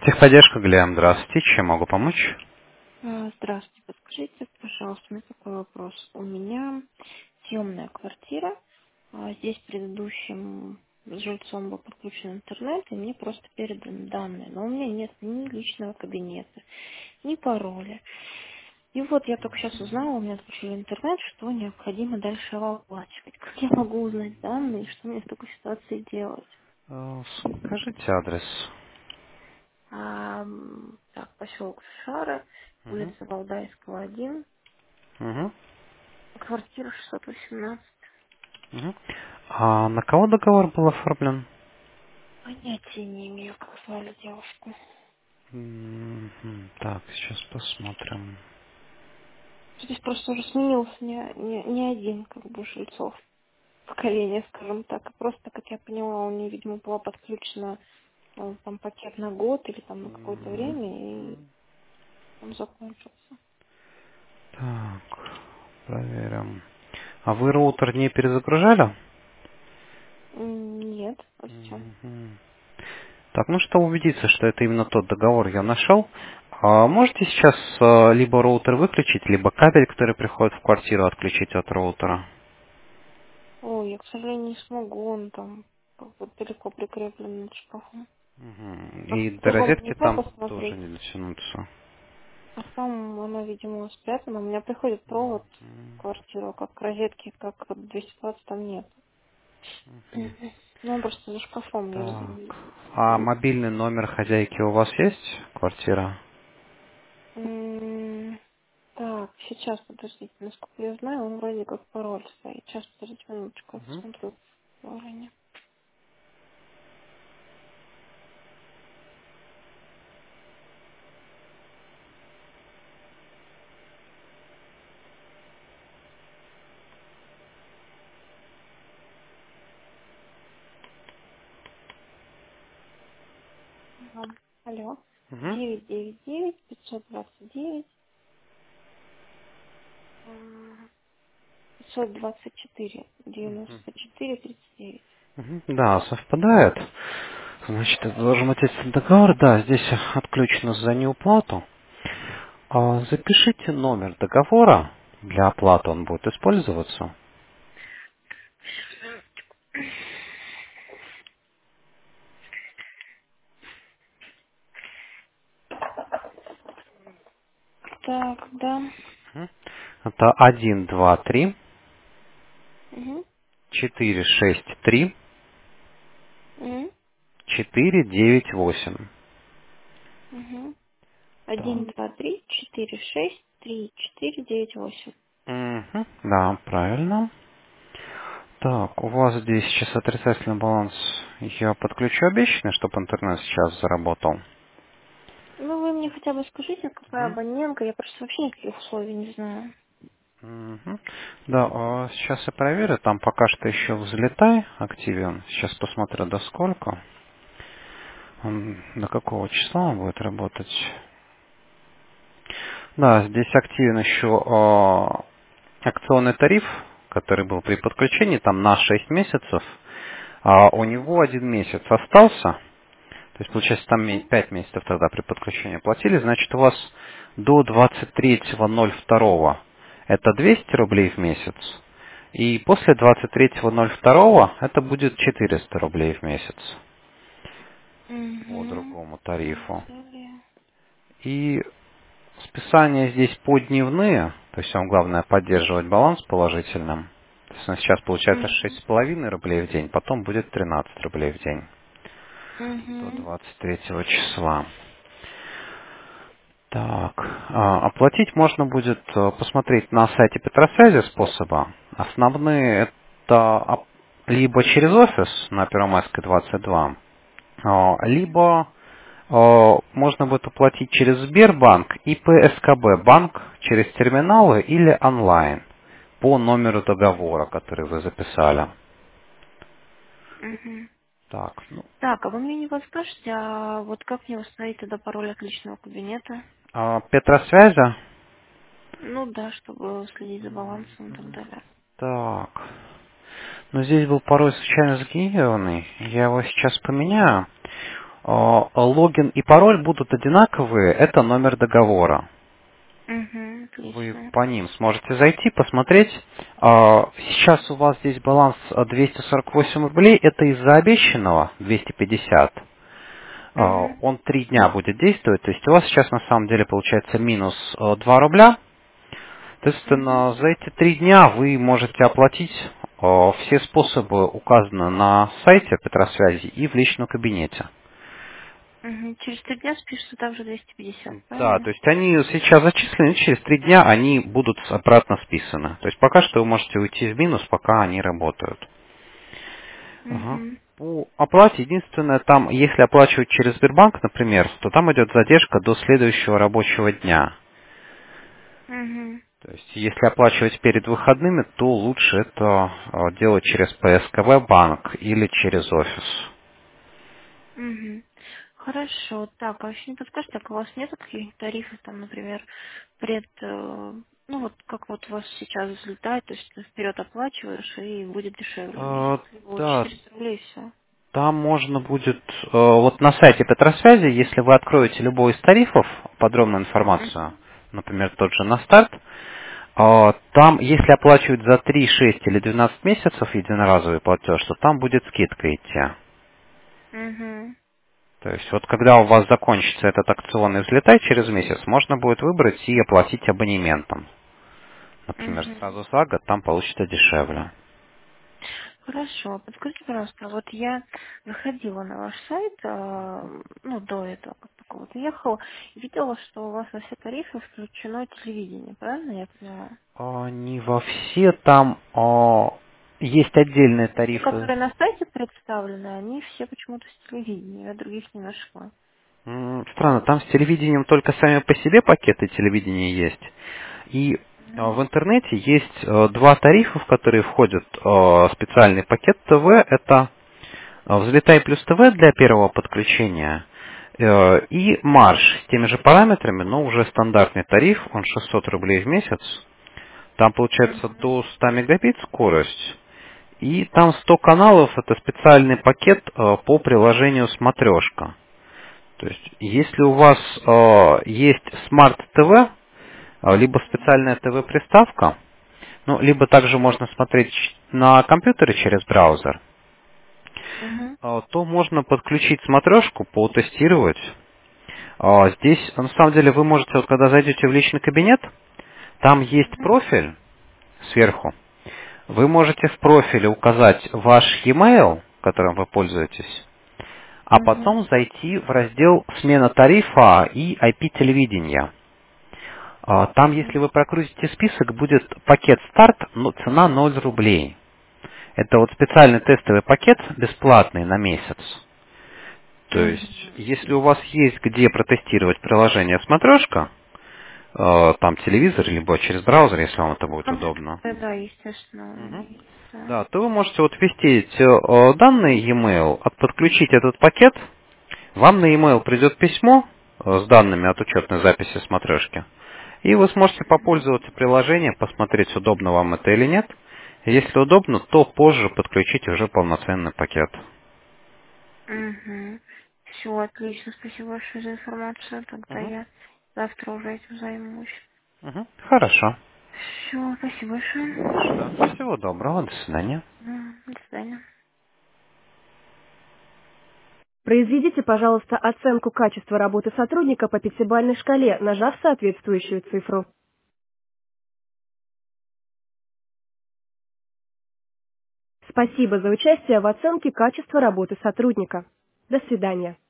Техподдержка, Глеб, здравствуйте. Чем могу помочь? Здравствуйте, подскажите, пожалуйста, у меня такой вопрос. У меня съемная квартира. Здесь предыдущим жильцом был подключен интернет, и мне просто переданы данные. Но у меня нет ни личного кабинета, ни пароля. И вот я только сейчас узнала, у меня отключили интернет, что необходимо дальше оплачивать. Как я могу узнать данные, что мне в такой ситуации делать? Скажите адрес. Так, поселок Шара, Мгм. улица Валдайского, 1, Мгм. квартира 618. Мгм. А на кого договор был оформлен? Понятия не имею, как звали девушку. Так, сейчас посмотрим. Здесь просто уже сменился не один, как бы, жильцов поколения, скажем так. И просто, как я поняла, у нее, видимо, была подключена там пакет на год или там на какое-то Мгм. время, и он закончился. Так, проверим. А вы роутер не перезагружали? Нет, а зачем? Мгм. Так, ну что убедиться, что это именно тот договор я нашел. Можете сейчас либо роутер выключить, либо кабель, который приходит в квартиру, отключить от роутера? Ой, я, к сожалению, не смогу, он там как бы далеко прикреплен над шкафом. Мгм. А И до кругом розетки нельзя там тоже посмотреть. не дотянуться. А там она, видимо, спрятана. У меня приходит провод в квартиру, как к розетке, как 220 там нет. Мгм. Ну, он просто за шкафом Так. А висит. мобильный номер хозяйки у вас есть? Квартира? Так, сейчас, подождите, насколько я знаю, он вроде как пароль стоит. Сейчас, подождите минуточку, я Мгм. посмотрю приложение. Ага. Алло. Мгм. 999 529 524 94 39. Мгм. Да, совпадает. Значит, это должен быть этот договор. Да, здесь отключено за неуплату. Запишите номер договора. Для оплаты он будет использоваться. Так, да. Мгм. Это 1, 2, 3, Угу. 4, 6, 3, Угу. 4, 9, 8. Угу. Так. 1, 2, 3, 4, 6, 3, 4, 9, 8. Мгм. Да, правильно. Так, у вас здесь сейчас отрицательный баланс. Я подключу обещанный, чтобы интернет сейчас заработал. Ну, вы мне хотя бы скажите, какая Мгм. абонентка, я просто вообще никаких условий не знаю. Мгм. Да, сейчас я проверю. Там пока что еще взлетай активен. Сейчас посмотрю, до сколько. До какого числа он будет работать. Да, здесь активен еще акционный тариф, который был при подключении, там на 6 месяцев. А у Угу. него 1 месяц остался. То есть, получается, там Угу. 5 месяцев тогда при подключении платили. Значит, у вас до 23.02 это 200 рублей в месяц. И после 23.02 это будет 400 рублей в месяц по Угу. другому тарифу. Далее. И списания здесь подневные, то есть вам главное поддерживать баланс положительным. То есть сейчас получается Угу. 6,5 рублей в день, потом будет 13 рублей в день до Угу. 23 числа. Так, оплатить можно будет посмотреть на сайте Петросвязи способа. Основные это либо через офис на Первомайской 22, либо можно будет оплатить через Сбербанк и ПСКБ банк через терминалы или онлайн по номеру договора, который вы записали. Угу. Так, ну, Так, а вы мне не подскажете, а вот как мне восстановить тогда пароль от личного кабинета? Петросвязя. Ну да, чтобы следить за балансом и так далее. Так, но здесь был пароль случайно сгенерированный. Я его сейчас поменяю. Логин и пароль будут одинаковые, это номер договора. Вы Отлично. по ним сможете зайти, посмотреть. Сейчас у вас здесь баланс 248 рублей, это из-за обещанного 250. Угу. Он 3 дня будет действовать, то есть у вас сейчас на самом деле получается минус 2 рубля. Угу. Соответственно, за эти 3 дня вы можете оплатить все способы, указаны на сайте Петросвязи и в личном кабинете. Угу. Через 3 дня спишется также 250, Да, правильно? то есть они сейчас зачислены, через 3 дня они будут обратно списаны. То есть пока что вы можете уйти в минус, пока они работают. Ага. Угу. По оплате единственное, там, если оплачивать через Сбербанк, например, то там идет задержка до следующего рабочего дня. Угу. То есть, если оплачивать перед выходными, то лучше это делать через ПСКВ банк или через офис. Угу. Хорошо. Так, а вообще не подскажете, так у вас нет каких-то тарифов, там, например, ну вот как вот у вас сейчас взлетает, то есть ты вперед оплачиваешь и будет дешевле в месяц. Либо вот Да, 400 рублей и все. там можно будет, вот на сайте Петросвязи, если вы откроете любой из тарифов, подробную информацию, Угу. например, тот же на старт, там, если оплачивать за 3, 6 или 12 месяцев единоразовый платеж, то там будет скидка идти. Угу. То есть вот когда у вас закончится этот акционный взлетай через месяц, можно будет выбрать и оплатить абонементом. Например, Угу. сразу за год, там получится дешевле. Хорошо. Подскажите, пожалуйста, вот я заходила на ваш сайт, ну, до этого, как только вот уехала, и видела, что у вас во все тарифы включено телевидение, правильно я поняла? Не во все, там есть отдельные Те, тарифы. которые на сайте представлены, они все почему-то с телевидением, я других не нашла. Странно, там с телевидением только сами по себе пакеты телевидения есть. И в Мгм. интернете есть два тарифа, в которые входят специальный пакет ТВ. Это «Взлетай плюс ТВ» для первого подключения и «Марш» с теми же параметрами, но уже стандартный тариф, он 600 рублей в месяц. Там получается Мгм. до 100 мегабит скорость. И там 100 каналов, это специальный пакет по приложению «Смотрешка». То есть, если у вас есть Smart TV, либо специальная ТВ-приставка, ну, либо также можно смотреть на компьютере через браузер, Мгм. то можно подключить смотрешку, потестировать. Здесь, на самом деле, вы можете, вот когда зайдете в личный кабинет, там есть Мгм. профиль сверху. Вы можете в профиле указать ваш e-mail, которым вы пользуетесь, а Мгм. потом зайти в раздел «Смена тарифа» и IP-телевидения. Там, если Мгм. вы прокрутите список, будет пакет «Старт», но цена 0 рублей. Это вот специальный тестовый пакет, бесплатный на месяц. То есть, Мгм. если у вас есть где протестировать приложение «Смотрешка», там телевизор, либо через браузер, если вам это Ну, в будет удобно, компьютере, да, естественно, у меня Мгм. есть, да. да, то вы можете вот ввести эти данные e-mail, подключить этот пакет, вам на e-mail придет письмо с данными от учетной записи смотрешки, и вы сможете попользоваться приложением, посмотреть, удобно вам это или нет. Если удобно, то позже подключить уже полноценный пакет. Угу. Все, отлично, спасибо большое за информацию. Тогда Мгм. я завтра уже этим займусь. Мгм. Хорошо. Все, спасибо Да. большое. Всего доброго. До свидания. До свидания. Произведите, пожалуйста, оценку качества работы сотрудника по пятибалльной шкале, нажав соответствующую цифру. Спасибо за участие в оценке качества работы сотрудника. До свидания.